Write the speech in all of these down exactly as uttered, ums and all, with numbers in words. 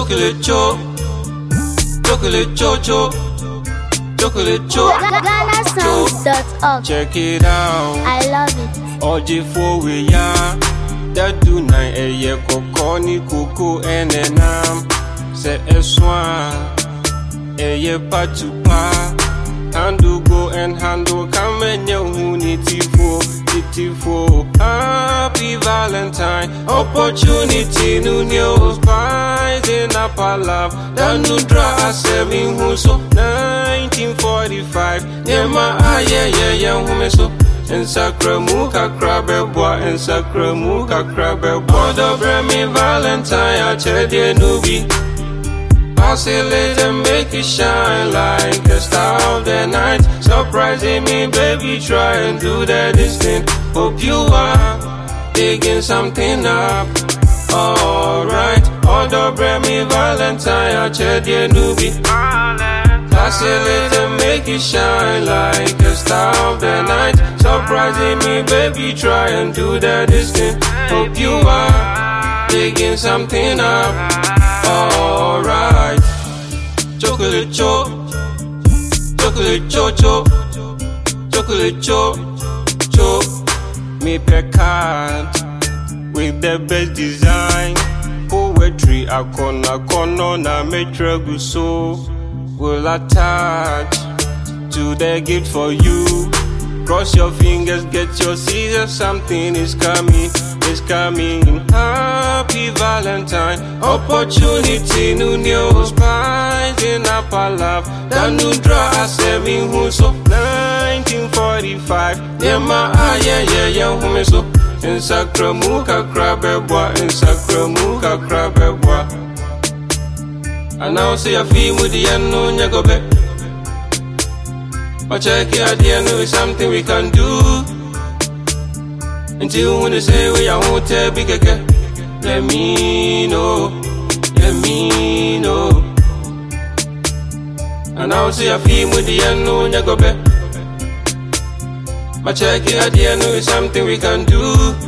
Chocolate cho, chocolate cho cho, chocolate cho. Ghana Songs dot org. Check it out. I love it. Oji for we ya. That do nine a year koko ni kuku enenam. Se eswa a year patupa. Handle go and handle come and yo unity for it for happy Valentine opportunity no news spies in a palav that no draw a seven who so nineteen forty-five yeah my ah yeah yeah yeah who me so in Sacramuka crabbe boy in Sacramuka crabbe boy the bremi Valentine I check the nubi oscillate and make it shine like the star of the night. Surprising me, baby, try and do that this thing. Hope you are digging something up. Alright, order bring me Valentine, I check the newbie. Oscillate and make it shine like the star of the night. Surprising me, baby, try and do that this thing. Hope you are digging something up. Alright, chocolate cho, chocolate cho cho, chocolate cho cho. Me pick card with the best design. Poetry I corner corner na me trouble so will attach to the gift for you. Cross your fingers, get your scissors, something is coming. Is coming, happy Valentine. Opportunity, new news, spies in a palav. That new draw a seven who so nineteen forty-five. Yeah, my ah, yeah, yeah, yeah, who me so in Sacramuka crabbe boy, in Sacramuka crabbe boy. And now say a fee with the end, no, go back. But check it out, the know it's something we can do. Until when they say we are won't tell big again. Let me know, let me know. And I'll say I feel with the end, no, you go back. But check it out, the know it's something we can do.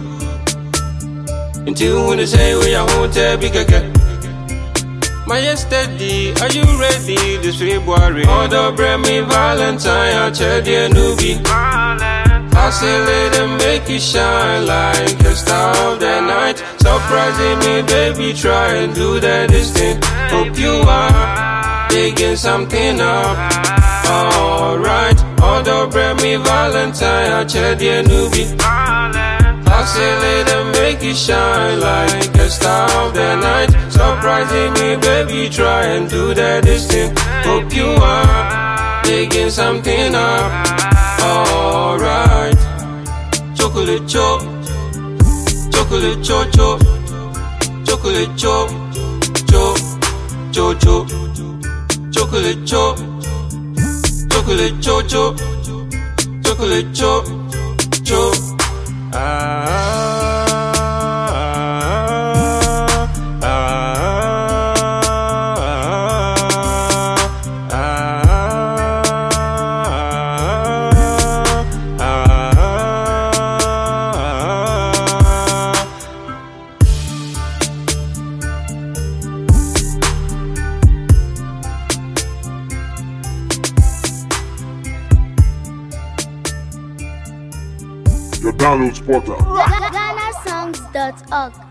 Until when they say we are won't tell big again. My yesterday, are you ready? This February, order bring me Valentine, I check the newbie. Oscillate and make it shine like the star of the night. Surprising me, baby, try and do that this thing. Hope you are digging something up. Alright, order bring me Valentine, I check the newbie. Oscillate and make it shine like the star of the night. Surprising me, baby, try and do that this thing. Hope you are digging something up. Alright, chocolate cho, chocolate cho cho, chocolate cho cho cho cho, chocolate cho, chocolate cho cho, chocolate cho cho. Ah. Your download spotter. Ghana Songs dot org.